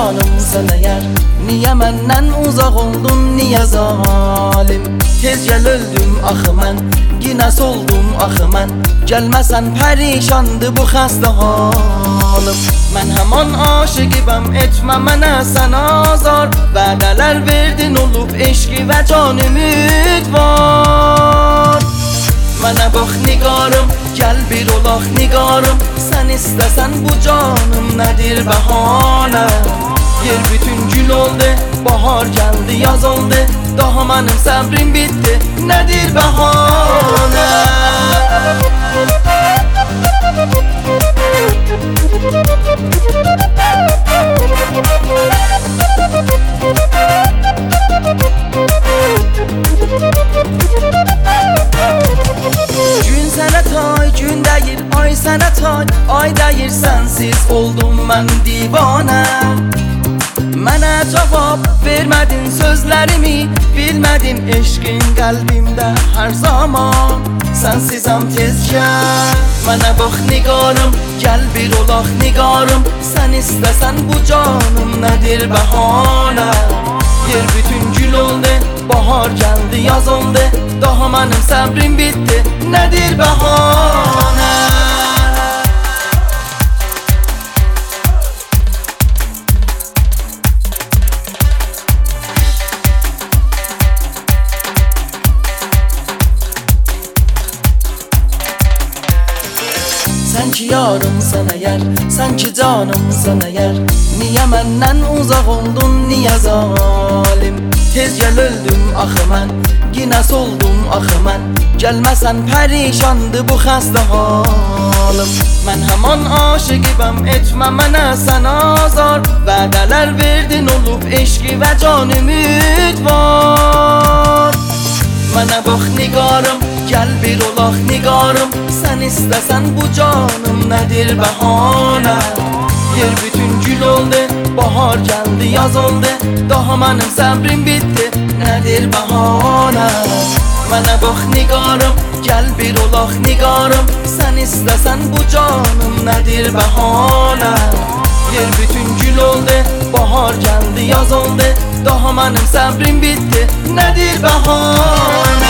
canımsan eğer, niye menden uzak oldun, niye zalim? Tez gel öldüm axı mən, yine soldum axı mən. Gelmesen perişandı bu xəstə halım. Mən həman aşıqibəm, etmə mənə sən azar. Vədələr verdin olub eşqi və can ümid var. Mənə bax nigarım, gəl bir olaq nigarım. Sən istəsən bu canım nədir bəhanə? Yer bütün gül oldu, bahar geldi, yaz oldu. Daha mənim səbrim bitdi, nədir bəhanə? Gün sənə tay, gün deyir, ay sənə tay. Ay deyir, sənsiz oldum mən divanə. Mənə cavab vermədin sözlərimi, bilmədim eşqin qəlbimdə hər zaman. Sənsizəm tez gəl, mənə bax nigarım, gəl bir olaq nigarım. Sən istəsən bu canım nədir bəhanə? Yer bütün gül oldu, bahar geldi, yaz oldu. Daha mənim səbrim bitdi, nədir bəhanə? Sen ki yarımsan eğer, sen ki canımsan eğer, niye menden uzak oldun, niye zalim? Tez gel öldüm axı mən, yine soldum axı mən. Gelmesen perişandı bu xəstə halım. Mən həman aşıqibəm, etmə mənə sən azar. Vədələr verdin olub eşqi və can ümid var. Mənə bax nigarım, gəl bir olaq nigarım. Sən istəsən bu canım nədir bəhanə? Yer bütün gül oldu, bahar geldi, yaz oldu. Daha mənim səbrim bitdi, nədir bəhanə? Mənə bax nigarım, gəl bir olaq nigarım. Sən istəsən bu canım nədir bəhanə? Yer bütün gül oldu, bahar geldi, yaz oldu. Daha mənim səbrim bitdi, nədir bəhanə?